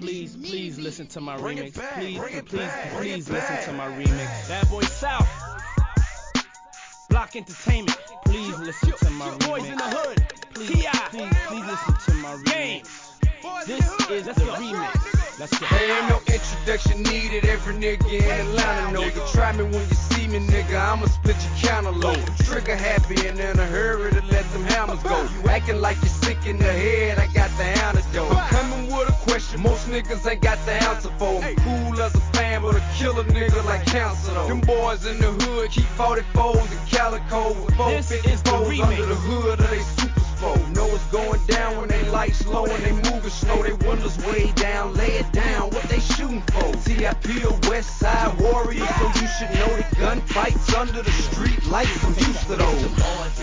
please listen to my remix. Please listen to my remix. Bad Boy South, Block Entertainment. Please listen to my remix. Boys in the Hood, please listen to my remix. This is the remix. Let's go. There ain't no introduction needed. Every nigga in Atlanta know. You try me when you see me, nigga, I'ma split your cantaloupe. Trigger happy and in a hurry to let them hammers go. You acting like you're sick in the head, I got the antidote. I'm coming with a question, most niggas ain't got the answer for. I'm cool as a fan, but a killer nigga like cancer though. Them boys in the hood keep 44s and calico with 454s under the hood of they super sport. Know it's going down when they lights low and they moving slow. They windows way down, lay it down, what they shooting for? TIP or West Side Warriors, so you should know the gunfights under the street lights. I'm used to those.